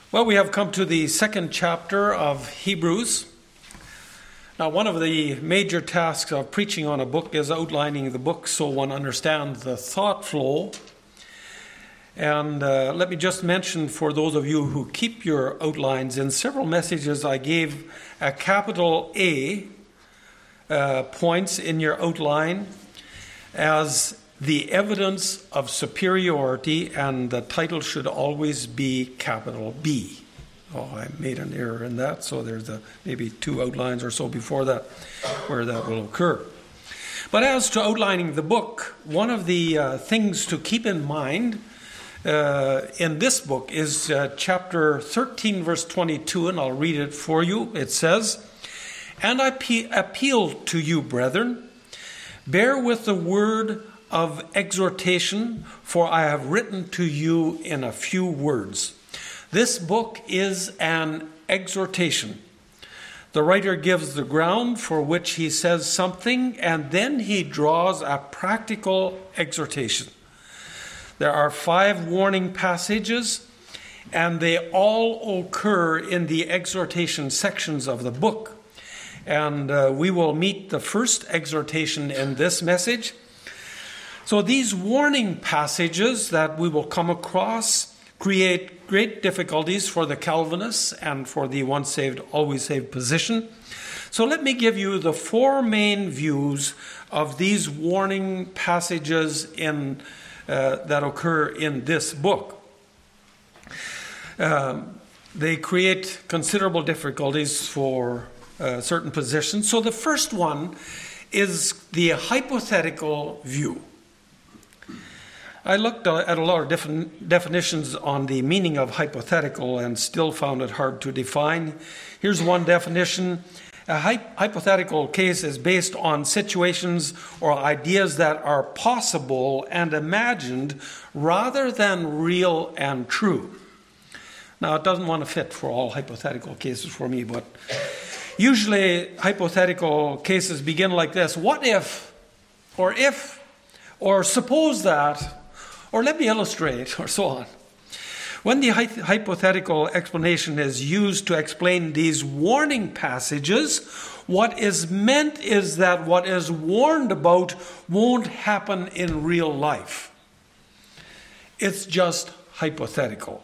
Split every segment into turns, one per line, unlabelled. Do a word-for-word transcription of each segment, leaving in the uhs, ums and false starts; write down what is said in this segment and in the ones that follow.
Well, we have come to the second chapter of Hebrews. Now, one of the major tasks of preaching on a book is outlining the book so one understands the thought flow. And uh, let me just mention for those of you who keep your outlines, in several messages I gave a capital A uh, points in your outline as the evidence of superiority, and the title should always be capital B. Oh, I made an error in that, so there's a, maybe two outlines or so before that where that will occur. But as to outlining the book, one of the uh, things to keep in mind uh, in this book is uh, chapter thirteen, verse twenty-two, and I'll read it for you. It says, "And I pe- appeal to you, brethren, bear with the word of exhortation, for I have written to you in a few words." This book is an exhortation. The writer gives the ground for which he says something, and then he draws a practical exhortation. There are five warning passages, and they all occur in the exhortation sections of the book. And uh, we will meet the first exhortation in this message. So these warning passages that we will come across create great difficulties for the Calvinists and for the once saved, always saved position. So let me give you the four main views of these warning passages in uh, that occur in this book. Um, they create considerable difficulties for uh, certain positions. So the first one is the hypothetical view. I looked at a lot of different definitions on the meaning of hypothetical and still found it hard to define. Here's one definition. A hypothetical case is based on situations or ideas that are possible and imagined rather than real and true. Now, it doesn't want to fit for all hypothetical cases for me, but usually hypothetical cases begin like this: what if, or if, or suppose that, or let me illustrate, or so on. When the hypothetical explanation is used to explain these warning passages, what is meant is that what is warned about won't happen in real life. It's just hypothetical.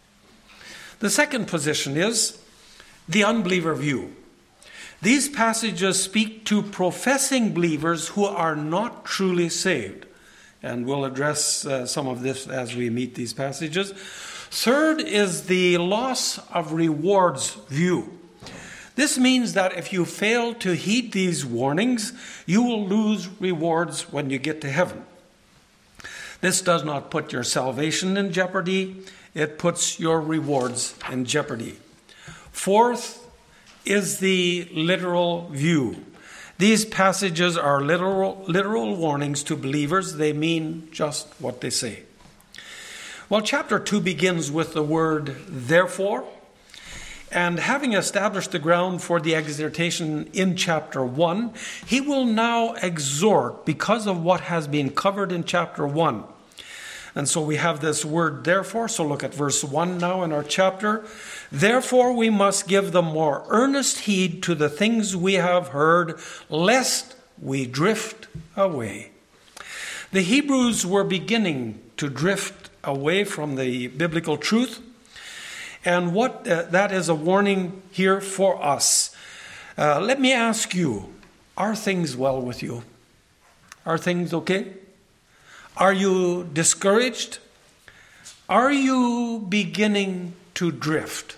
The second position is the unbeliever view. These passages speak to professing believers who are not truly saved. And we'll address uh, some of this as we meet these passages. Third is the loss of rewards view. This means that if you fail to heed these warnings, you will lose rewards when you get to heaven. This does not put your salvation in jeopardy. It puts your rewards in jeopardy. Fourth is the literal view. These passages are literal, literal warnings to believers. They mean just what they say. Well, chapter two begins with the word therefore. And having established the ground for the exhortation in chapter one, he will now exhort because of what has been covered in chapter one. And so we have this word therefore. So look at verse one now in our chapter. "Therefore we must give the more earnest heed to the things we have heard, lest we drift away." The Hebrews were beginning to drift away from the biblical truth. And what uh, that is a warning here for us. Uh, let me ask you, are things well with you? Are things okay? Are you discouraged? Are you beginning to drift?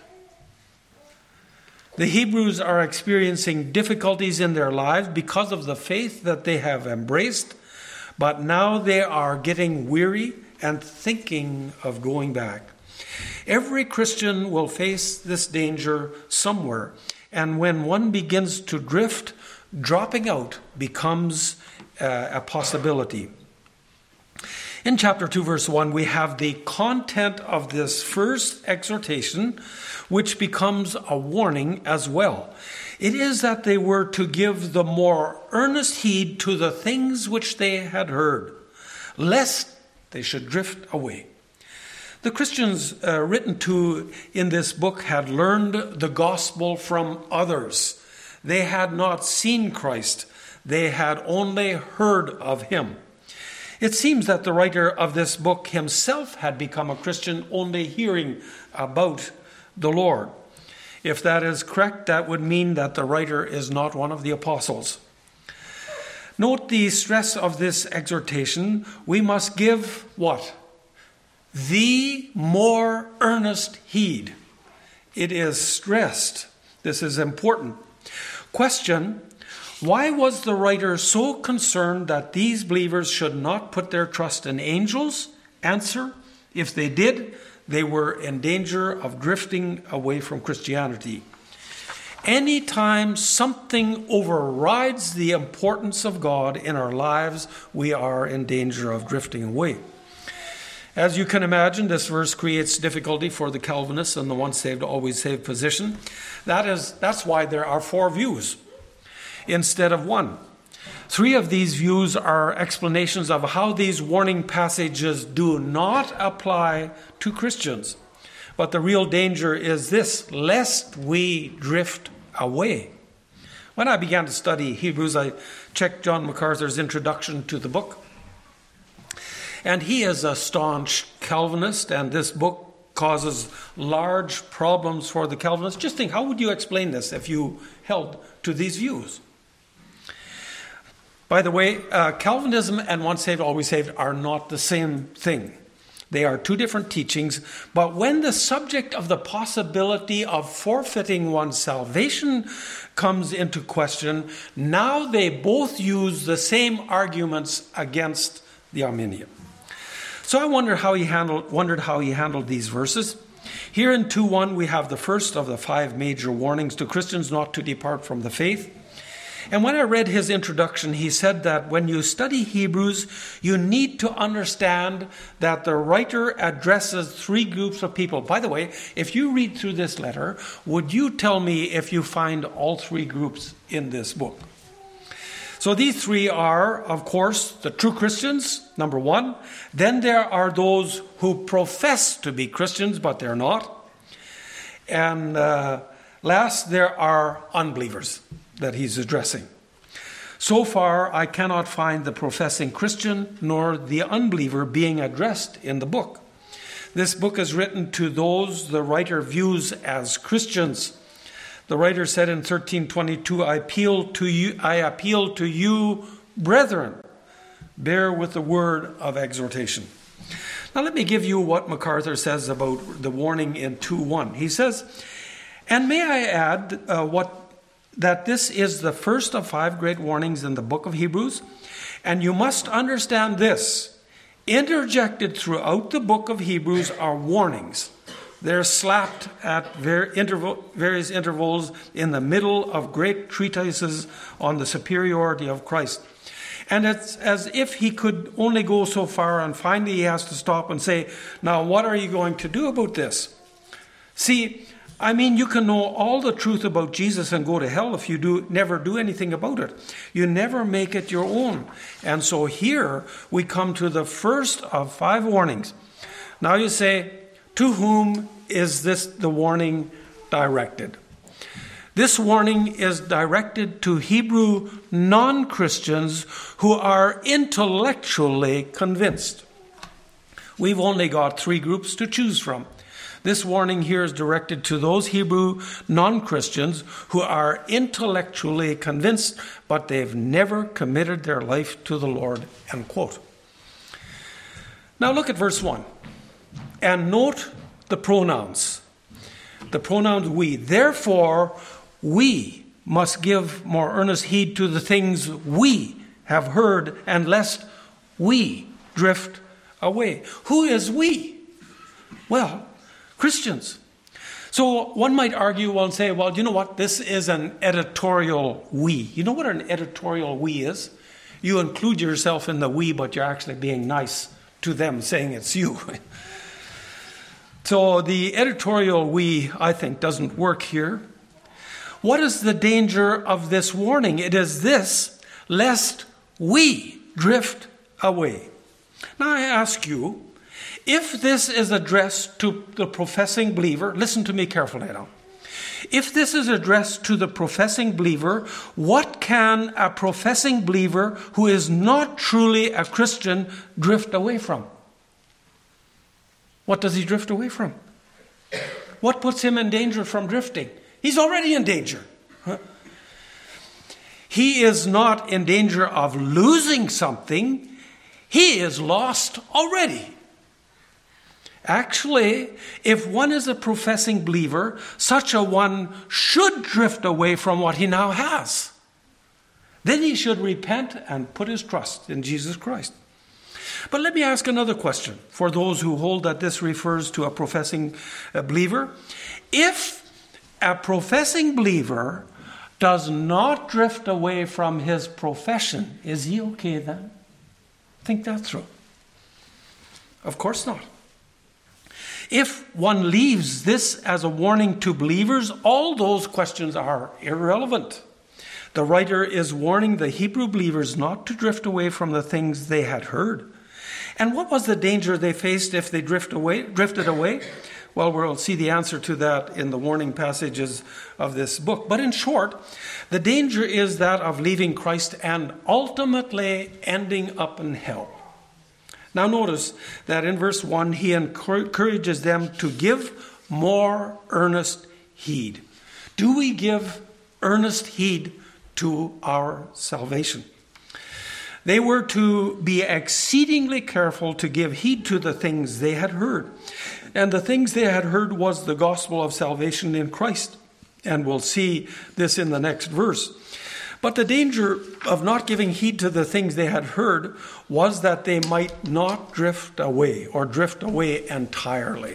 The Hebrews are experiencing difficulties in their lives because of the faith that they have embraced, but now they are getting weary and thinking of going back. Every Christian will face this danger somewhere, and when one begins to drift, dropping out becomes uh, a possibility. In chapter two, verse one, we have the content of this first exhortation, which becomes a warning as well. It is that they were to give the more earnest heed to the things which they had heard, lest they should drift away. The Christians uh, written to in this book had learned the gospel from others. They had not seen Christ. They had only heard of him. It seems that the writer of this book himself had become a Christian only hearing about the Lord. If that is correct, that would mean that the writer is not one of the apostles. Note the stress of this exhortation. We must give what? The more earnest heed. It is stressed. This is important. Question: why was the writer so concerned that these believers should not put their trust in angels? Answer: if they did, they were in danger of drifting away from Christianity. Anytime something overrides the importance of God in our lives, we are in danger of drifting away. As you can imagine, this verse creates difficulty for the Calvinists and the once saved, always saved position. That is, that's why there are four views instead of one. Three of these views are explanations of how these warning passages do not apply to Christians. But the real danger is this: lest we drift away. When I began to study Hebrews, I checked John MacArthur's introduction to the book. And he is a staunch Calvinist, and this book causes large problems for the Calvinists. Just think, how would you explain this if you held to these views? By the way, uh, Calvinism and once saved, always saved are not the same thing. They are two different teachings, but when the subject of the possibility of forfeiting one's salvation comes into question, now they both use the same arguments against the Arminian. So I wonder how he handled, wondered how he handled these verses. Here in two one, we have the first of the five major warnings to Christians not to depart from the faith. And when I read his introduction, he said that when you study Hebrews, you need to understand that the writer addresses three groups of people. By the way, if you read through this letter, would you tell me if you find all three groups in this book? So these three are, of course, the true Christians, number one. Then there are those who profess to be Christians, but they're not. And uh, last, there are unbelievers that he's addressing. So far, I cannot find the professing Christian nor the unbeliever being addressed in the book. This book is written to those the writer views as Christians. The writer said in thirteen twenty-two, I appeal to you, I appeal to you, brethren, bear with the word of exhortation. Now let me give you what MacArthur says about the warning in two one. He says, and may I add uh, what that this is the first of five great warnings in the book of Hebrews, and you must understand this. Interjected throughout the book of Hebrews are warnings. They're slapped at various intervals in the middle of great treatises on the superiority of Christ. And it's as if he could only go so far, and finally he has to stop and say, now what are you going to do about this? See, I mean, you can know all the truth about Jesus and go to hell if you do never do anything about it. You never make it your own. And so here we come to the first of five warnings. Now you say, to whom is this the warning directed? This warning is directed to Hebrew non-Christians who are intellectually convinced. We've only got three groups to choose from. This warning here is directed to those Hebrew non-Christians who are intellectually convinced, but they've never committed their life to the Lord, end quote. Now look at verse one. And note the pronouns. The pronouns we. Therefore, we must give more earnest heed to the things we have heard, and lest we drift away. Who is we? Well, Christians. So one might argue well, and say, well, you know what? This is an editorial we. You know what an editorial we is? You include yourself in the we, but you're actually being nice to them, saying it's you. So the editorial we, I think, doesn't work here. What is the danger of this warning? It is this, lest we drift away. Now I ask you, If this is addressed to the professing believer, listen to me carefully now. If this is addressed to the professing believer, what can a professing believer who is not truly a Christian drift away from? What does he drift away from? What puts him in danger from drifting? He's already in danger. Huh? He is not in danger of losing something. He is lost already. Actually, if one is a professing believer, such a one should drift away from what he now has. Then he should repent and put his trust in Jesus Christ. But let me ask another question for those who hold that this refers to a professing believer. If a professing believer does not drift away from his profession, is he okay then? Think that through. Of course not. If one leaves this as a warning to believers, all those questions are irrelevant. The writer is warning the Hebrew believers not to drift away from the things they had heard. And what was the danger they faced if they drift away, drifted away? Well, we'll see the answer to that in the warning passages of this book. But in short, the danger is that of leaving Christ and ultimately ending up in hell. Now notice that in verse one, he encourages them to give more earnest heed. Do we give earnest heed to our salvation? They were to be exceedingly careful to give heed to the things they had heard. And the things they had heard was the gospel of salvation in Christ. And we'll see this in the next verse. But the danger of not giving heed to the things they had heard was that they might not drift away or drift away entirely.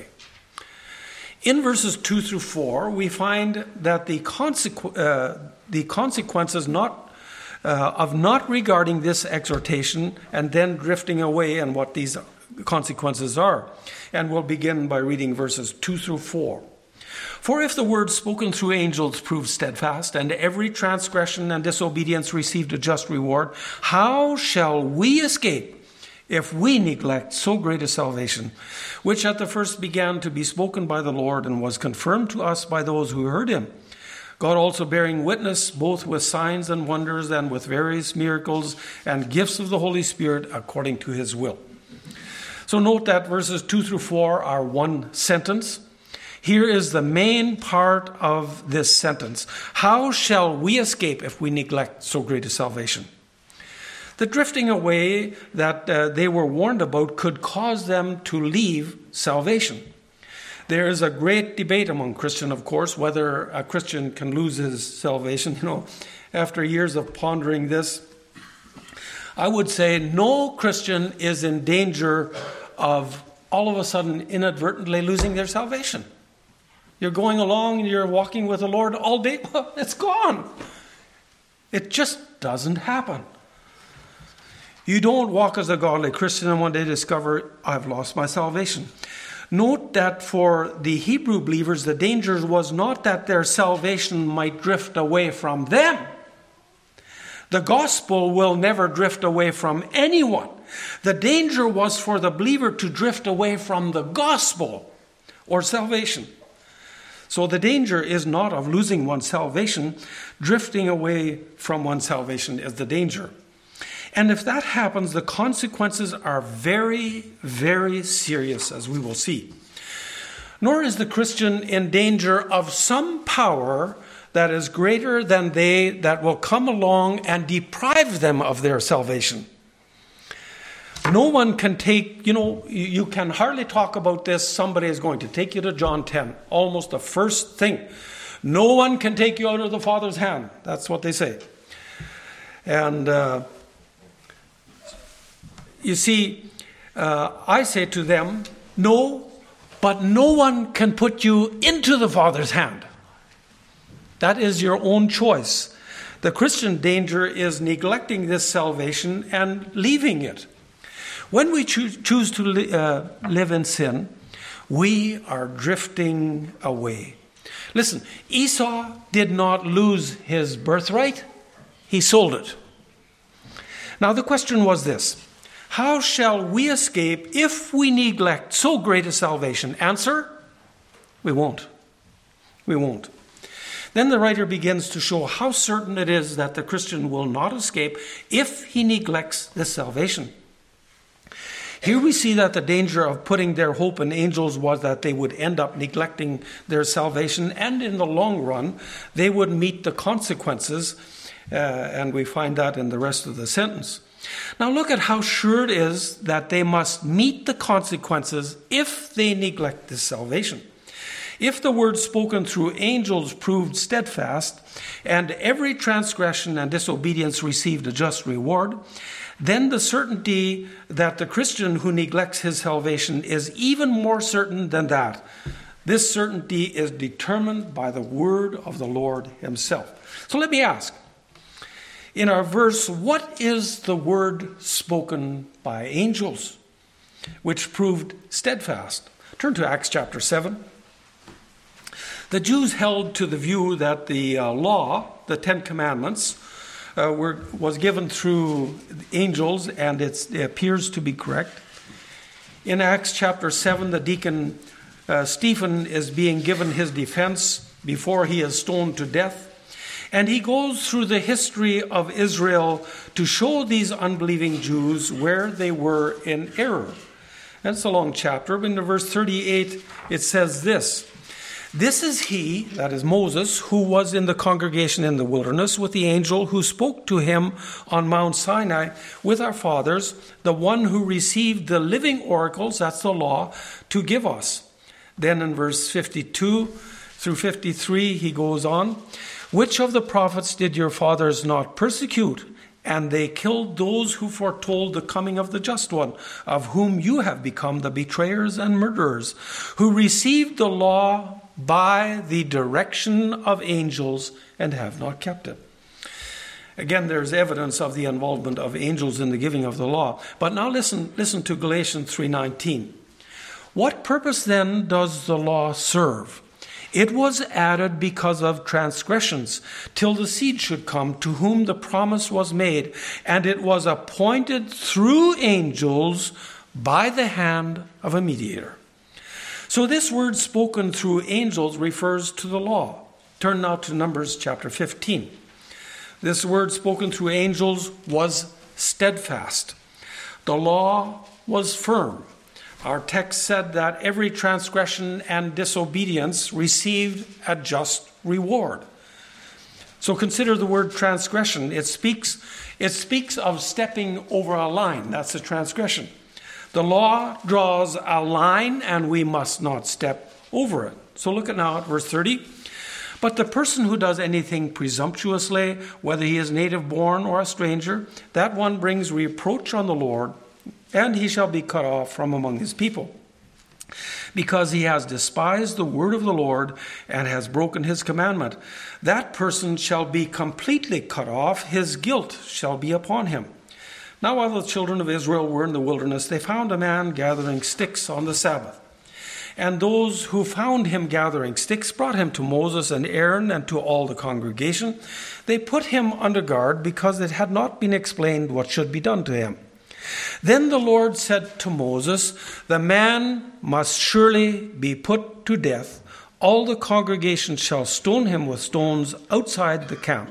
In verses two through four, we find that the, consequ- uh, the consequences not, uh, of not regarding this exhortation and then drifting away and what these consequences are. And we'll begin by reading verses two through four. For if the word spoken through angels proved steadfast, and every transgression and disobedience received a just reward, how shall we escape if we neglect so great a salvation, which at the first began to be spoken by the Lord and was confirmed to us by those who heard him? God also bearing witness both with signs and wonders and with various miracles and gifts of the Holy Spirit according to his will. So note that verses two through four are one sentence. Here is the main part of this sentence. How shall we escape if we neglect so great a salvation? The drifting away that uh, they were warned about could cause them to leave salvation. There is a great debate among Christians, of course, whether a Christian can lose his salvation. You know, after years of pondering this, I would say no Christian is in danger of all of a sudden inadvertently losing their salvation. You're going along and you're walking with the Lord all day. Well, it's gone. It just doesn't happen. You don't walk as a godly Christian and one day discover, I've lost my salvation. Note that for the Hebrew believers, the danger was not that their salvation might drift away from them. The gospel will never drift away from anyone. The danger was for the believer to drift away from the gospel or salvation. So the danger is not of losing one's salvation. Drifting away from one's salvation is the danger. And if that happens, the consequences are very, very serious, as we will see. Nor is the Christian in danger of some power that is greater than they that will come along and deprive them of their salvation. No one can take, you know, you can hardly talk about this. Somebody is going to take you to John ten, almost the first thing. No one can take you out of the Father's hand. That's what they say. And uh, you see, uh, I say to them, no, but no one can put you into the Father's hand. That is your own choice. The Christian danger is neglecting this salvation and leaving it. When we choose, choose to li- uh, live in sin, we are drifting away. Listen, Esau did not lose his birthright. He sold it. Now the question was this. How shall we escape if we neglect so great a salvation? Answer, we won't. We won't. Then the writer begins to show how certain it is that the Christian will not escape if he neglects this salvation. Here we see that the danger of putting their hope in angels was that they would end up neglecting their salvation, and in the long run, they would meet the consequences, uh, and we find that in the rest of the sentence. Now look at how sure it is that they must meet the consequences if they neglect this salvation. If the word spoken through angels proved steadfast, and every transgression and disobedience received a just reward, then the certainty that the Christian who neglects his salvation is even more certain than that. This certainty is determined by the word of the Lord himself. So let me ask, in our verse, what is the word spoken by angels, which proved steadfast? Turn to Acts chapter seven. The Jews held to the view that the uh, law, the Ten Commandments, uh, were, was given through angels, and it's, it appears to be correct. In Acts chapter seven, the deacon uh, Stephen is being given his defense before he is stoned to death. And he goes through the history of Israel to show these unbelieving Jews where they were in error. That's a long chapter, but in verse thirty-eight it says this: "This is he," that is Moses, "who was in the congregation in the wilderness with the angel who spoke to him on Mount Sinai with our fathers, the one who received the living oracles," that's the law, "to give us." Then in verse fifty-two through fifty-three he goes on, "Which of the prophets did your fathers not persecute? And they killed those who foretold the coming of the just one, of whom you have become the betrayers and murderers, who received the law by the direction of angels and have not kept it." Again, there's evidence of the involvement of angels in the giving of the law. But now listen, listen to Galatians three nineteen. "What purpose then does the law serve? It was added because of transgressions, till the seed should come to whom the promise was made, and it was appointed through angels by the hand of a mediator." So this word spoken through angels refers to the law. Turn now to Numbers chapter fifteen. This word spoken through angels was steadfast. The law was firm. Our text said that every transgression and disobedience received a just reward. So consider the word transgression. It speaks, it speaks of stepping over a line. That's a transgression. The law draws a line, and we must not step over it. So look at now at verse thirty. "But the person who does anything presumptuously, whether he is native born or a stranger, that one brings reproach on the Lord, and he shall be cut off from among his people, because he has despised the word of the Lord and has broken his commandment. That person shall be completely cut off. His guilt shall be upon him." Now, while the children of Israel were in the wilderness, they found a man gathering sticks on the Sabbath. And those who found him gathering sticks brought him to Moses and Aaron and to all the congregation. They put him under guard because it had not been explained what should be done to him. Then the Lord said to Moses, "The man must surely be put to death. All the congregation shall stone him with stones outside the camp."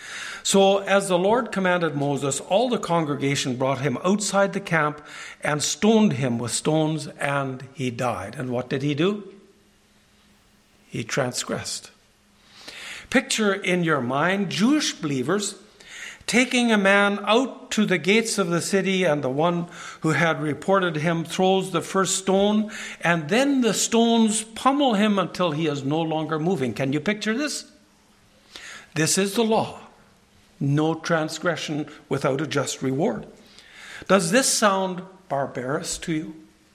So as the Lord commanded Moses, all the congregation brought him outside the camp and stoned him with stones, and he died. And what did he do? He transgressed. Picture in your mind Jewish believers taking a man out to the gates of the city, and the one who had reported him throws the first stone, and then the stones pummel him until he is no longer moving. Can you picture this? This is the law. No transgression without a just reward. Does this sound barbarous to you?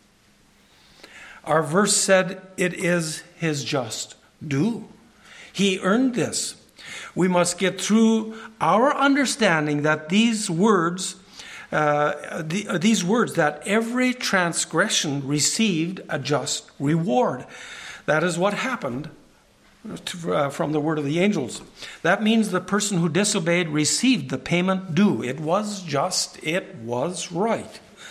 Our verse said it is his just due. He earned this. We must get through our understanding that these words, uh, the, uh, these words, that every transgression received a just reward. That is what happened to, uh, from the word of the angels. That means the person who disobeyed received the payment due. It was just, it was right.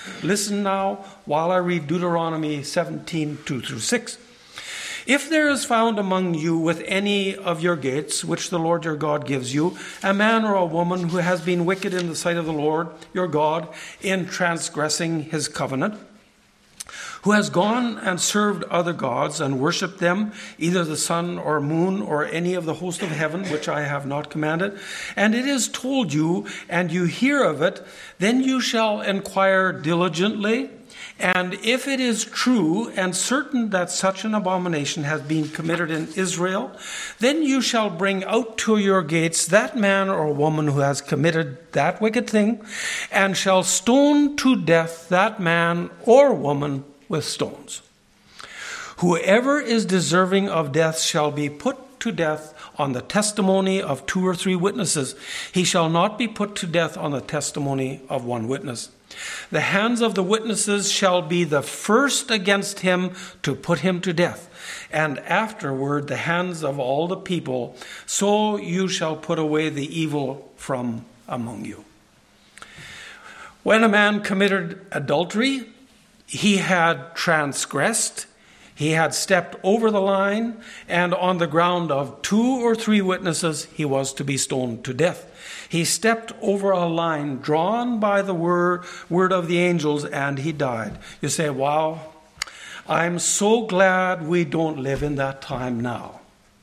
Listen now while I read Deuteronomy seventeen, two through six. If there is found among you with any of your gates, which the Lord your God gives you, a man or a woman who has been wicked in the sight of the Lord your God in transgressing his covenant, who has gone and served other gods and worshipped them, either the sun or moon or any of the host of heaven, which I have not commanded, and it is told you, and you hear of it, then you shall inquire diligently. And if it is true and certain that such an abomination has been committed in Israel, then you shall bring out to your gates that man or woman who has committed that wicked thing, and shall stone to death that man or woman with stones. Whoever is deserving of death shall be put to death on the testimony of two or three witnesses. He shall not be put to death on the testimony of one witness. The hands of the witnesses shall be the first against him to put him to death, and afterward the hands of all the people. So you shall put away the evil from among you. When a man committed adultery, he had transgressed, he had stepped over the line, and on the ground of two or three witnesses, he was to be stoned to death. He stepped over a line drawn by the word, word of the angels, and he died. You say, wow, I'm so glad we don't live in that time now.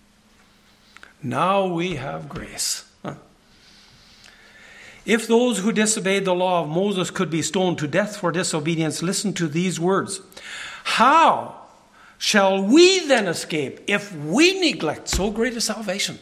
Now we have grace. Huh? If those who disobeyed the law of Moses could be stoned to death for disobedience, listen to these words. How shall we then escape if we neglect so great a salvation,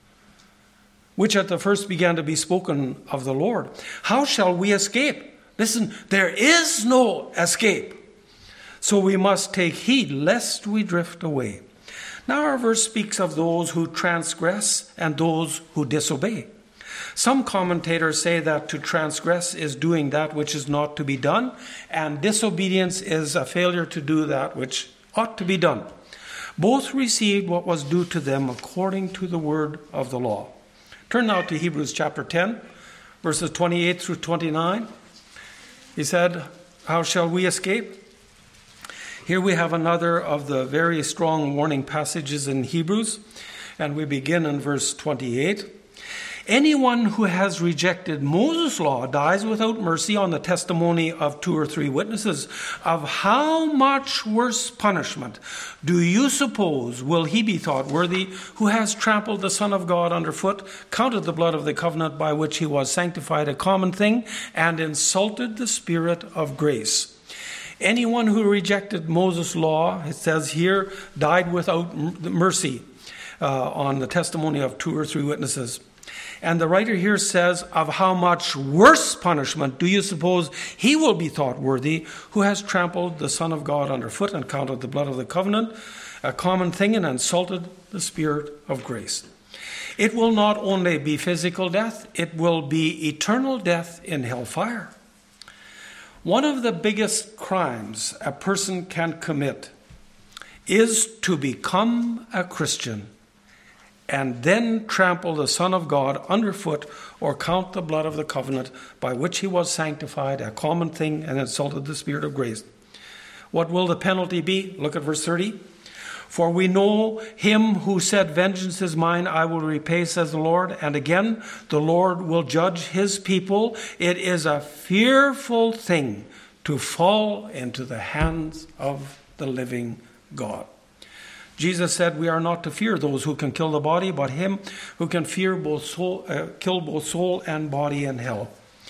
which at the first began to be spoken of the Lord? How shall we escape? Listen, there is no escape. So we must take heed lest we drift away. Now our verse speaks of those who transgress and those who disobey. Some commentators say that to transgress is doing that which is not to be done, and disobedience is a failure to do that which ought to be done. Both received what was due to them according to the word of the law. Turn now to Hebrews chapter ten, verses twenty-eight through twenty-nine. He said, how shall we escape? Here we have another of the very strong warning passages in Hebrews, and we begin in verse twenty-eight. Anyone who has rejected Moses' law dies without mercy on the testimony of two or three witnesses. Of how much worse punishment do you suppose will he be thought worthy who has trampled the Son of God underfoot, counted the blood of the covenant by which he was sanctified a common thing, and insulted the Spirit of grace? Anyone who rejected Moses' law, it says here, died without mercy uh, on the testimony of two or three witnesses. And the writer here says, of how much worse punishment do you suppose he will be thought worthy who has trampled the Son of God underfoot and counted the blood of the covenant a common thing and insulted the Spirit of grace? It will not only be physical death, it will be eternal death in hellfire. One of the biggest crimes a person can commit is to become a Christian and then trample the Son of God underfoot or count the blood of the covenant by which he was sanctified a common thing and insulted the Spirit of grace. What will the penalty be? Look at verse thirty. For we know him who said, vengeance is mine, I will repay, says the Lord. And again, the Lord will judge his people. It is a fearful thing to fall into the hands of the living God. Jesus said we are not to fear those who can kill the body, but him who can fear both soul, uh, kill both soul and body in hell.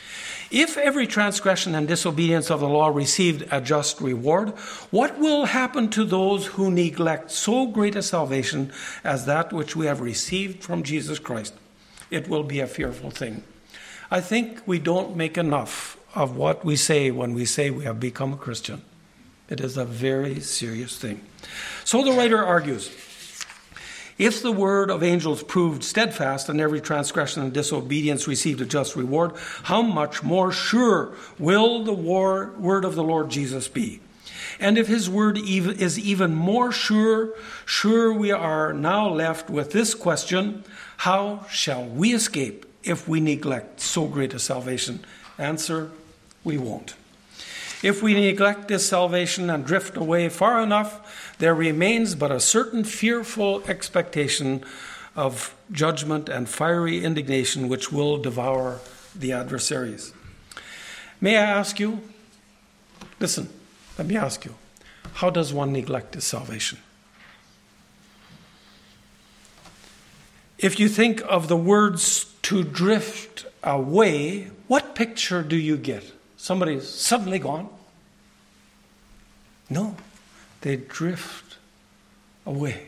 If every transgression and disobedience of the law received a just reward, what will happen to those who neglect so great a salvation as that which we have received from Jesus Christ? It will be a fearful thing. I think we don't make enough of what we say when we say we have become a Christian. It is a very serious thing. So the writer argues, if the word of angels proved steadfast and every transgression and disobedience received a just reward, how much more sure will the war, word of the Lord Jesus be? And if his word is even more sure, sure we are now left with this question, how shall we escape if we neglect so great a salvation? Answer, we won't. If we neglect this salvation and drift away far enough, there remains but a certain fearful expectation of judgment and fiery indignation which will devour the adversaries. May I ask you, listen, let me ask you, how does one neglect his salvation? If you think of the words to drift away, what picture do you get? Somebody's suddenly gone? No, they drift away.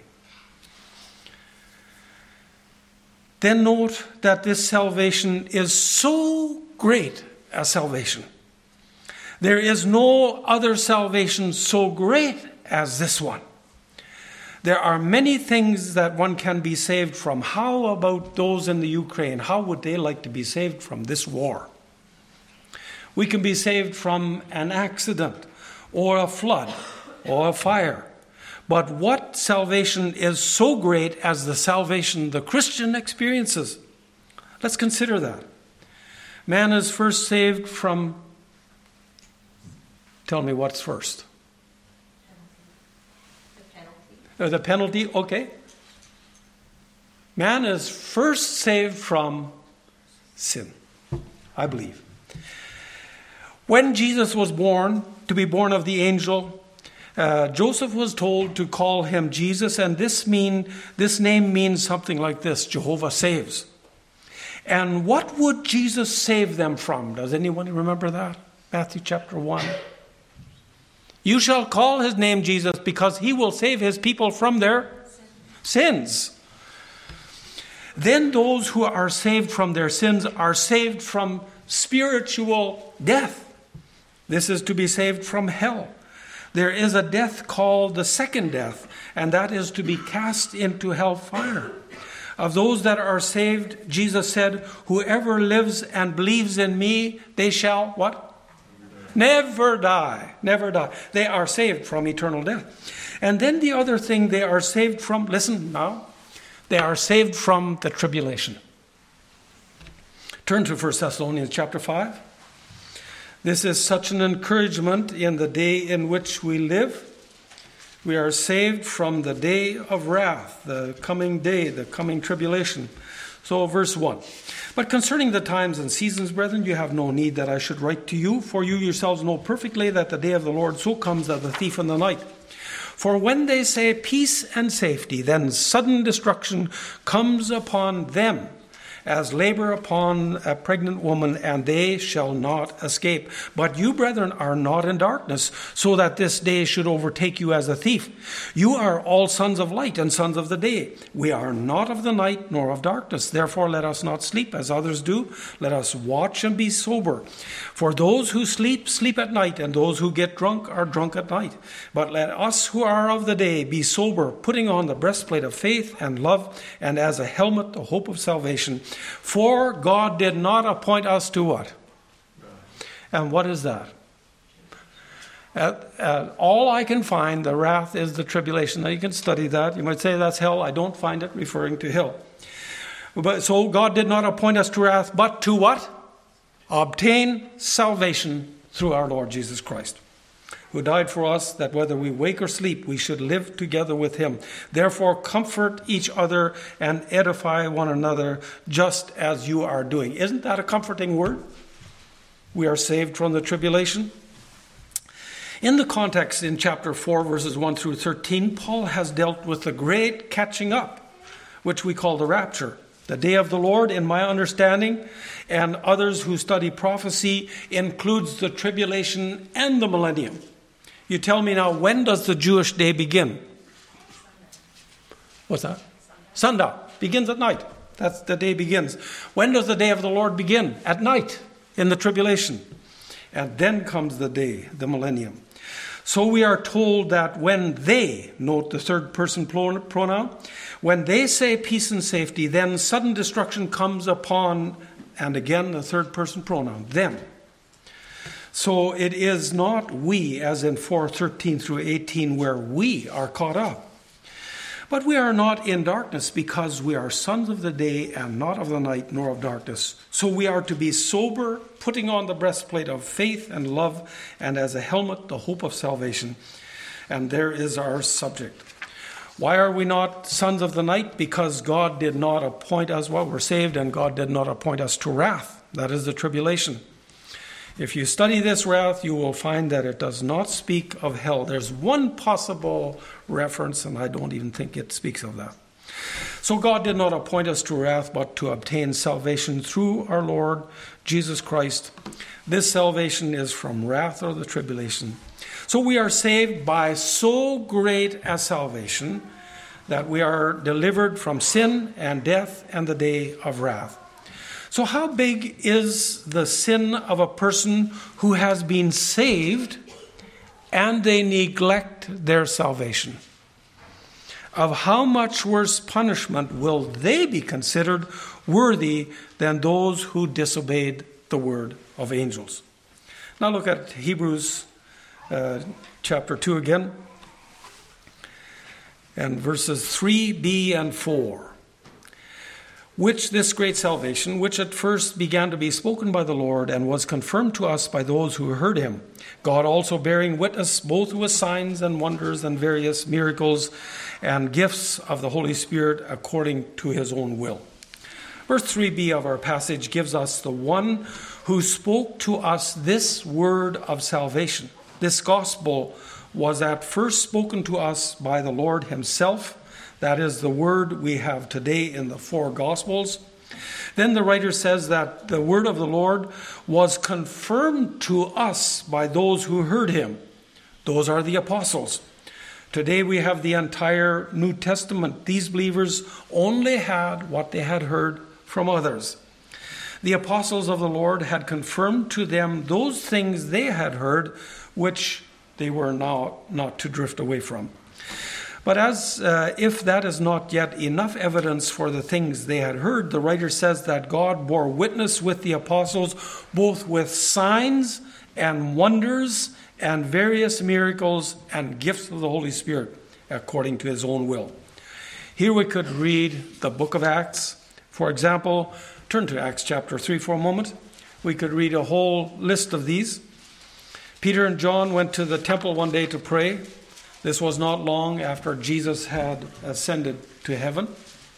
Then note that this salvation is so great a salvation. There is no other salvation so great as this one. There are many things that one can be saved from. How about those in the Ukraine? How would they like to be saved from this war? We can be saved from an accident or a flood or a fire. But what salvation is so great as the salvation the Christian experiences? Let's consider that. Man is first saved from, tell me what's first. The penalty. The penalty, okay. Man is first saved from sin, I believe. When Jesus was born, to be born of the angel, uh, Joseph was told to call him Jesus, and this mean this name means something like this: Jehovah saves. And what would Jesus save them from? Does anyone remember that? Matthew chapter one. You shall call his name Jesus, because he will save his people from their sins. Then those who are saved from their sins are saved from spiritual death. This is to be saved from hell. There is a death called the second death, and that is to be cast into hellfire. Of those that are saved, Jesus said, whoever lives and believes in me, they shall, what? Never die. Never die. They are saved from eternal death. And then the other thing they are saved from, listen now, they are saved from the tribulation. Turn to First Thessalonians chapter five. This is such an encouragement in the day in which we live. We are saved from the day of wrath, the coming day, the coming tribulation. So verse one. But concerning the times and seasons, brethren, you have no need that I should write to you, for you yourselves know perfectly that the day of the Lord so comes as a thief in the night. For when they say peace and safety, then sudden destruction comes upon them, as labor upon a pregnant woman, and they shall not escape. But you, brethren, are not in darkness, so that this day should overtake you as a thief. You are all sons of light and sons of the day. We are not of the night nor of darkness. Therefore let us not sleep as others do. Let us watch and be sober. For those who sleep, sleep at night, and those who get drunk are drunk at night. But let us who are of the day be sober, putting on the breastplate of faith and love, and as a helmet the hope of salvation. For God did not appoint us to what? And what is that? At, at all I can find, the wrath is the tribulation. Now you can study that. You might say that's hell. I don't find it referring to hell. But so God did not appoint us to wrath, but to what? Obtain salvation through our Lord Jesus Christ, who died for us, that whether we wake or sleep, we should live together with him. Therefore, comfort each other and edify one another, just as you are doing. Isn't that a comforting word? We are saved from the tribulation. In the context in chapter four, verses one through thirteen, Paul has dealt with the great catching up, which we call the rapture. The day of the Lord, in my understanding, and others who study prophecy, includes the tribulation and the millennium. You tell me now, when does the Jewish day begin? What's that? Sundown. Begins at night. That's the day begins. When does the day of the Lord begin? At night, in the tribulation. And then comes the day, the millennium. So we are told that when they, note the third person pronoun, when they say peace and safety, then sudden destruction comes upon, and again the third person pronoun, them. So it is not we, as in four thirteen through eighteen, where we are caught up. But we are not in darkness, because we are sons of the day and not of the night nor of darkness. So we are to be sober, putting on the breastplate of faith and love, and as a helmet the hope of salvation. And there is our subject. Why are we not sons of the night? Because God did not appoint us, well, we're saved, and God did not appoint us to wrath. That is the tribulation. If you study this wrath, you will find that it does not speak of hell. There's one possible reference, and I don't even think it speaks of that. So God did not appoint us to wrath, but to obtain salvation through our Lord Jesus Christ. This salvation is from wrath or the tribulation. So we are saved by so great a salvation that we are delivered from sin and death and the day of wrath. So how big is the sin of a person who has been saved and they neglect their salvation? Of how much worse punishment will they be considered worthy than those who disobeyed the word of angels? Now look at Hebrews uh, chapter two again, and verses three b and four. Which this great salvation, which at first began to be spoken by the Lord and was confirmed to us by those who heard him, God also bearing witness both with signs and wonders and various miracles and gifts of the Holy Spirit according to his own will. Verse three b of our passage gives us the one who spoke to us this word of salvation. This gospel was at first spoken to us by the Lord himself. That is the word we have today in the four Gospels. Then the writer says that the word of the Lord was confirmed to us by those who heard him. Those are the apostles. Today we have the entire New Testament. These believers only had what they had heard from others. The apostles of the Lord had confirmed to them those things they had heard, which they were now not to drift away from. But as uh, if that is not yet enough evidence for the things they had heard, the writer says that God bore witness with the apostles both with signs and wonders and various miracles and gifts of the Holy Spirit according to his own will. Here we could read the book of Acts. For example, turn to Acts chapter three for a moment. We could read a whole list of these. Peter and John went to the temple one day to pray. This was not long after Jesus had ascended to heaven.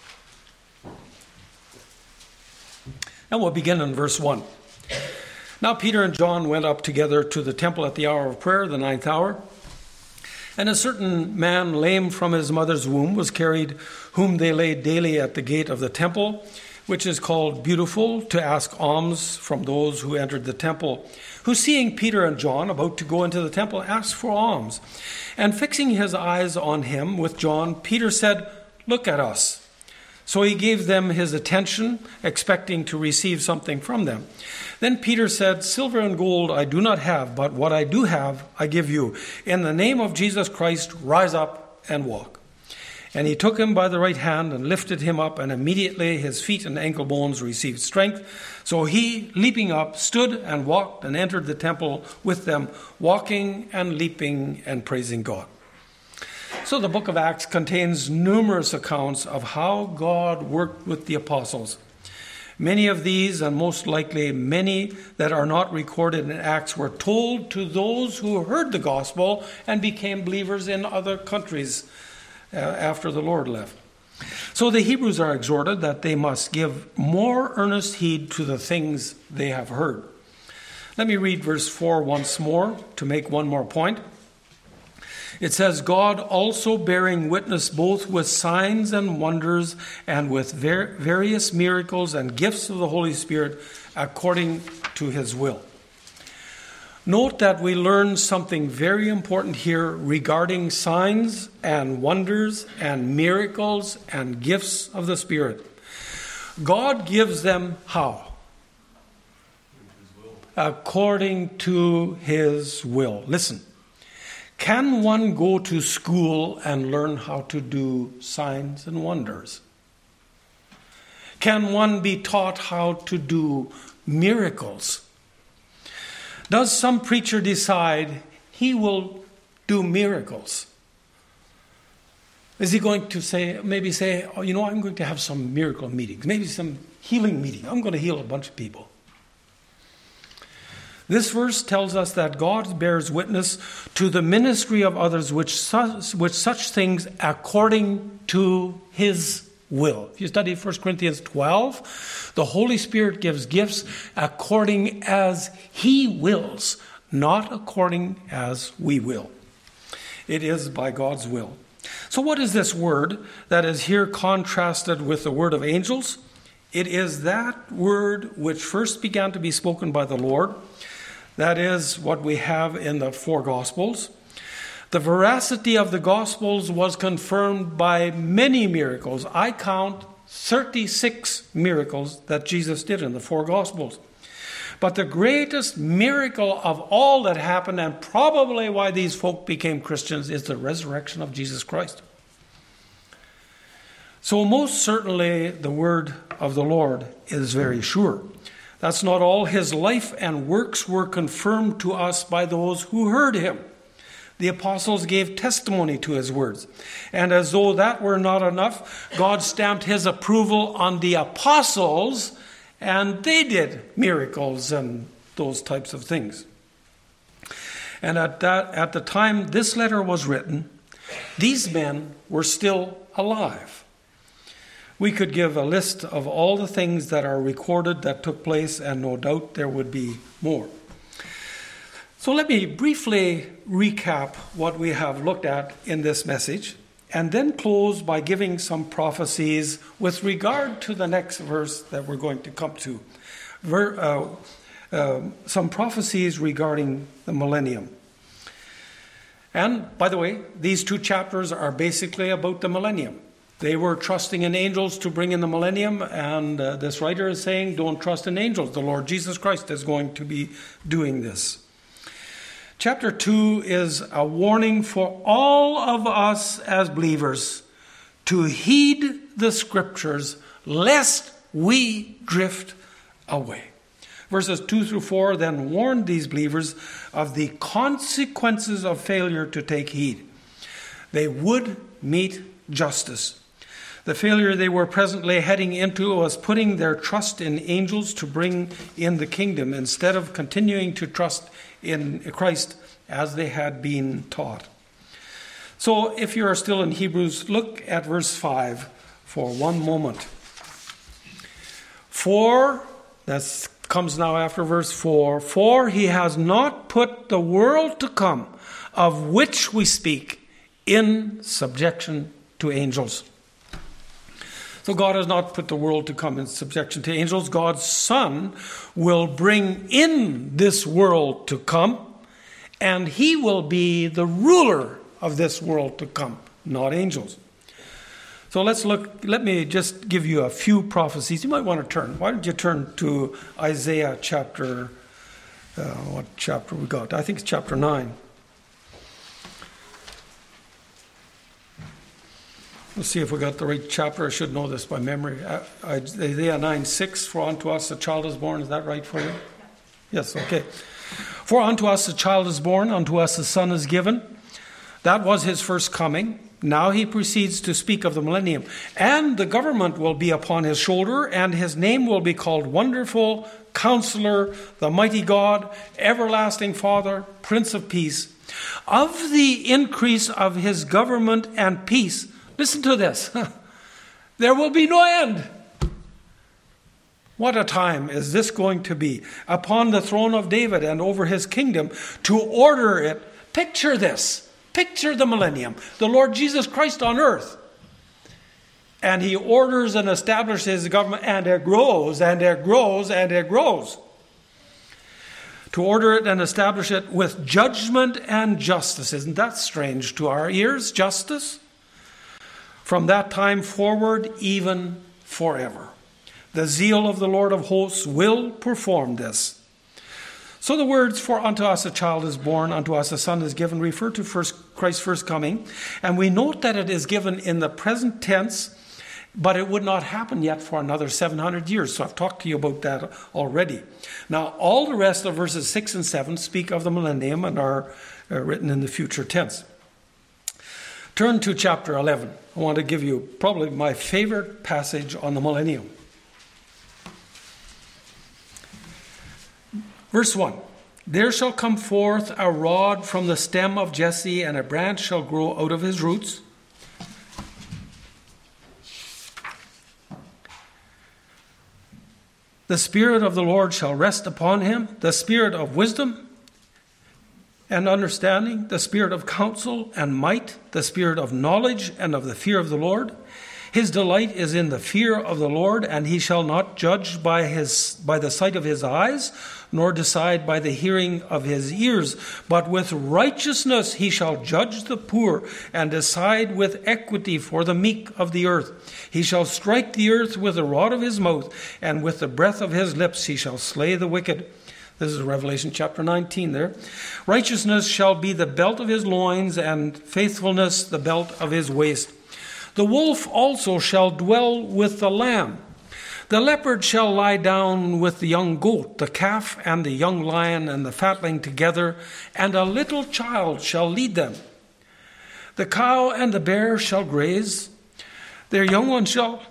And we'll begin in verse one. Now Peter and John went up together to the temple at the hour of prayer, the ninth hour. And a certain man, lame from his mother's womb, was carried, whom they laid daily at the gate of the temple, which is called Beautiful, to ask alms from those who entered the temple, who, seeing Peter and John about to go into the temple, asked for alms. And fixing his eyes on him with John, Peter said, "Look at us." So he gave them his attention, expecting to receive something from them. Then Peter said, "Silver and gold I do not have, but what I do have I give you. In the name of Jesus Christ, rise up and walk." And he took him by the right hand and lifted him up, and immediately his feet and ankle bones received strength. So he, leaping up, stood and walked and entered the temple with them, walking and leaping and praising God. So the book of Acts contains numerous accounts of how God worked with the apostles. Many of these, and most likely many that are not recorded in Acts, were told to those who heard the gospel and became believers in other countries uh, after the Lord left. So the Hebrews are exhorted that they must give more earnest heed to the things they have heard. Let me read verse four once more to make one more point. It says, God also bearing witness both with signs and wonders and with ver- various miracles and gifts of the Holy Spirit according to his will. Note that we learn something very important here regarding signs and wonders and miracles and gifts of the Spirit. God gives them how? According to his will. Listen. Can one go to school and learn how to do signs and wonders? Can one be taught how to do miracles? Does some preacher decide he will do miracles? Is he going to say, maybe say, oh, you know, I'm going to have some miracle meetings, maybe some healing meeting. I'm going to heal a bunch of people. This verse tells us that God bears witness to the ministry of others which such, which such things according to his will. If you study First Corinthians twelve, the Holy Spirit gives gifts according as he wills, not according as we will. It is by God's will. So what is this word that is here contrasted with the word of angels? It is that word which first began to be spoken by the Lord. That is what we have in the four Gospels. The veracity of the Gospels was confirmed by many miracles. I count thirty-six miracles that Jesus did in the four Gospels. But the greatest miracle of all that happened, and probably why these folk became Christians, is the resurrection of Jesus Christ. So most certainly the word of the Lord is very sure. That's not all. His life and works were confirmed to us by those who heard him. The apostles gave testimony to his words. And as though that were not enough, God stamped his approval on the apostles, and they did miracles and those types of things. And at that, at the time this letter was written, these men were still alive. We could give a list of all the things that are recorded that took place, and no doubt there would be more. So let me briefly recap what we have looked at in this message, and then close by giving some prophecies with regard to the next verse that we're going to come to. Ver, uh, uh, some prophecies regarding the millennium. And, by the way, these two chapters are basically about the millennium. They were trusting in angels to bring in the millennium, and uh, this writer is saying, don't trust in angels. The Lord Jesus Christ is going to be doing this. Chapter two is a warning for all of us as believers to heed the scriptures, lest we drift away. Verses two through four then warn these believers of the consequences of failure to take heed. They would meet justice. The failure they were presently heading into was putting their trust in angels to bring in the kingdom instead of continuing to trust in Christ as they had been taught. So if you are still in Hebrews, look at verse five for one moment. For, that comes now after verse four, for he has not put the world to come, of which we speak, in subjection to angels. So God has not put the world to come in subjection to angels. God's Son will bring in this world to come, and he will be the ruler of this world to come, not angels. So let's look, let me just give you a few prophecies. You might want to turn. Why don't you turn to Isaiah chapter, uh, what chapter we got? I think it's chapter nine. Let's see if we got the right chapter. I should know this by memory. Isaiah nine six, for unto us a child is born. Is that right for you? Yes, okay. For unto us a child is born, unto us a son is given. That was his first coming. Now he proceeds to speak of the millennium. And the government will be upon his shoulder, and his name will be called Wonderful, Counselor, the Mighty God, Everlasting Father, Prince of Peace. Of the increase of his government and peace, listen to this, there will be no end. What a time is this going to be upon the throne of David and over his kingdom, to order it. Picture this. Picture the millennium. The Lord Jesus Christ on earth. And he orders and establishes his government, and it grows and it grows and it grows. To order it and establish it with judgment and justice. Isn't that strange to our ears? Justice. From that time forward, even forever. The zeal of the Lord of hosts will perform this. So the words, for unto us a child is born, unto us a son is given, refer to first Christ's first coming. And we note that it is given in the present tense, but it would not happen yet for another seven hundred years. So I've talked to you about that already. Now, all the rest of verses six and seven speak of the millennium and are uh, written in the future tense. Turn to chapter eleven. I want to give you probably my favorite passage on the millennium. Verse one. There shall come forth a rod from the stem of Jesse, and a branch shall grow out of his roots. The Spirit of the Lord shall rest upon him, the Spirit of wisdom and understanding, the Spirit of counsel and might, the Spirit of knowledge and of the fear of the Lord. His delight is in the fear of the Lord, and he shall not judge by his by the sight of his eyes, nor decide by the hearing of his ears. But with righteousness he shall judge the poor, and decide with equity for the meek of the earth. He shall strike the earth with the rod of his mouth, and with the breath of his lips he shall slay the wicked. This is Revelation chapter nineteen there. Righteousness shall be the belt of his loins, and faithfulness the belt of his waist. The wolf also shall dwell with the lamb. The leopard shall lie down with the young goat, the calf and the young lion and the fatling together, and a little child shall lead them. The cow and the bear shall graze. Their young ones shall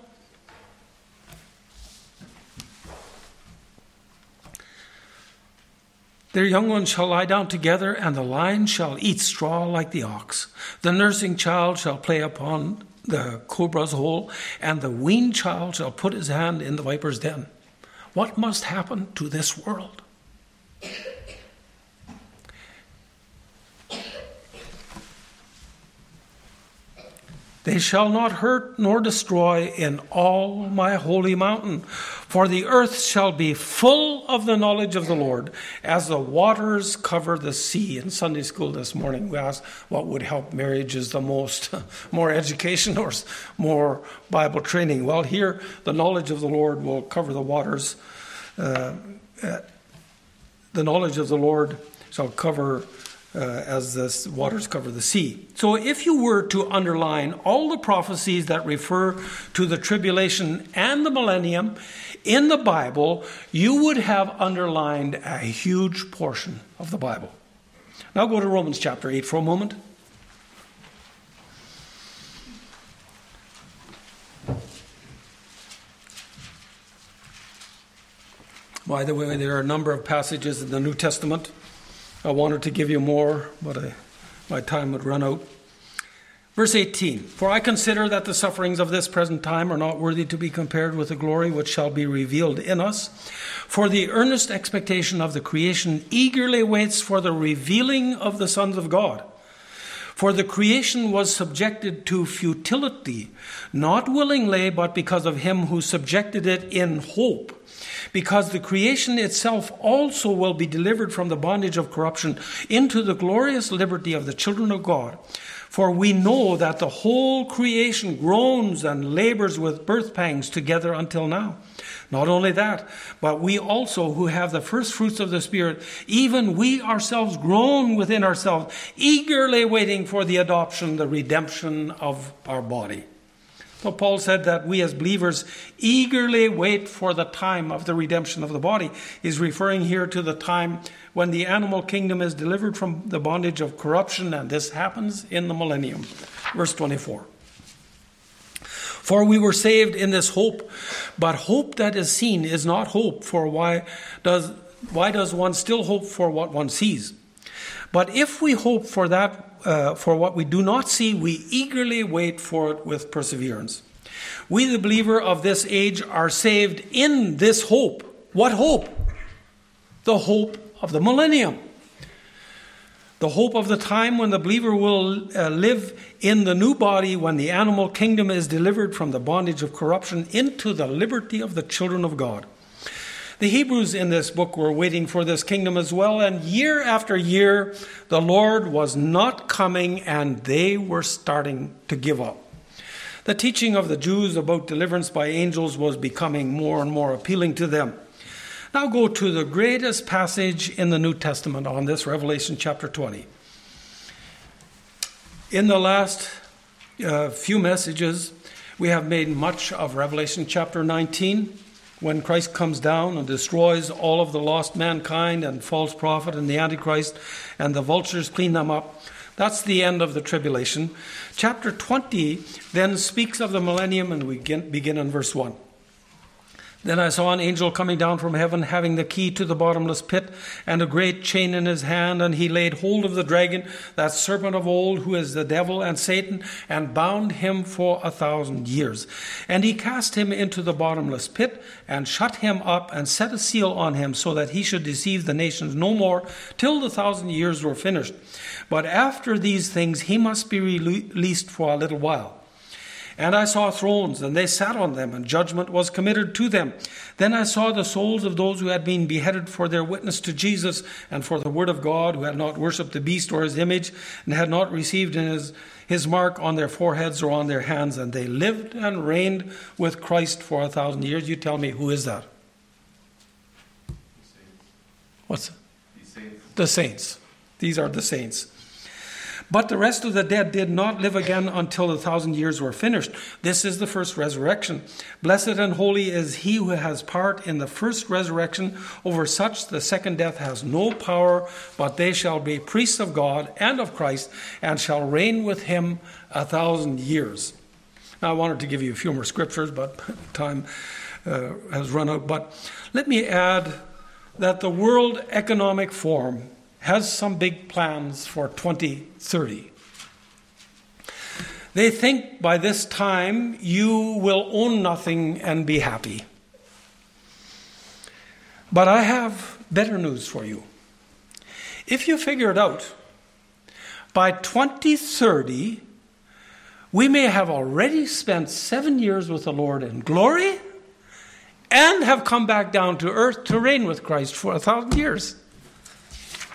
Their young ones shall lie down together, and the lion shall eat straw like the ox. The nursing child shall play upon the cobra's hole, and the weaned child shall put his hand in the viper's den. What must happen to this world? They shall not hurt nor destroy in all my holy mountain, for the earth shall be full of the knowledge of the Lord, as the waters cover the sea. In Sunday school this morning, we asked what would help marriages the most, more education or more Bible training. Well, here, the knowledge of the Lord will cover the waters. Uh, uh, the knowledge of the Lord shall cover Uh, as the waters cover the sea. So if you were to underline all the prophecies that refer to the tribulation and the millennium in the Bible, you would have underlined a huge portion of the Bible. Now go to Romans chapter eight for a moment. By the way, there are a number of passages in the New Testament. I wanted to give you more, but I, my time would run out. Verse eighteen, for I consider that the sufferings of this present time are not worthy to be compared with the glory which shall be revealed in us. For the earnest expectation of the creation eagerly waits for the revealing of the sons of God. For the creation was subjected to futility, not willingly, but because of him who subjected it in hope. Because the creation itself also will be delivered from the bondage of corruption into the glorious liberty of the children of God. For we know that the whole creation groans and labors with birth pangs together until now. Not only that, but we also who have the first fruits of the Spirit, even we ourselves groan within ourselves, eagerly waiting for the adoption, the redemption of our body. So Paul said that we as believers eagerly wait for the time of the redemption of the body. He's referring here to the time when the animal kingdom is delivered from the bondage of corruption, and this happens in the millennium. Verse twenty-four. For we were saved in this hope, but hope that is seen is not hope. For why does why does one still hope for what one sees? But if we hope for that, uh, for what we do not see, we eagerly wait for it with perseverance. We, the believer of this age, are saved in this hope. What hope? The hope of the millennium. The hope of the time when the believer will uh, live in the new body, when the animal kingdom is delivered from the bondage of corruption into the liberty of the children of God. The Hebrews in this book were waiting for this kingdom as well, and year after year, the Lord was not coming, and they were starting to give up. The teaching of the Jews about deliverance by angels was becoming more and more appealing to them. Now go to the greatest passage in the New Testament on this, Revelation chapter twenty. In the last uh, few messages, we have made much of Revelation chapter nineteen, when Christ comes down and destroys all of the lost mankind and false prophet and the Antichrist, and the vultures clean them up. That's the end of the tribulation. Chapter twenty then speaks of the millennium, and we begin in verse one. Then I saw an angel coming down from heaven, having the key to the bottomless pit, and a great chain in his hand. And he laid hold of the dragon, that serpent of old, who is the devil and Satan, and bound him for a thousand years. And he cast him into the bottomless pit, and shut him up, and set a seal on him, so that he should deceive the nations no more, till the thousand years were finished. But after these things he must be released for a little while. And I saw thrones, and they sat on them, and judgment was committed to them. Then I saw the souls of those who had been beheaded for their witness to Jesus and for the word of God, who had not worshipped the beast or his image, and had not received his, his mark on their foreheads or on their hands. And they lived and reigned with Christ for a thousand years. You tell me, who is that? What's it? The saints. The saints. These are the saints. But the rest of the dead did not live again until the thousand years were finished. This is the first resurrection. Blessed and holy is he who has part in the first resurrection. Over such the second death has no power, but they shall be priests of God and of Christ, and shall reign with him a thousand years. Now, I wanted to give you a few more scriptures, but time uh, has run out. But let me add that the World Economic Forum has some big plans for twenty thirty. They think by this time you will own nothing and be happy. But I have better news for you. If you figure it out, by twenty thirty, we may have already spent seven years with the Lord in glory and have come back down to earth to reign with Christ for a thousand years.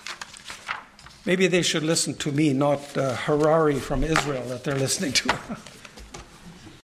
Maybe they should listen to me, not uh, Harari from Israel that they're listening to.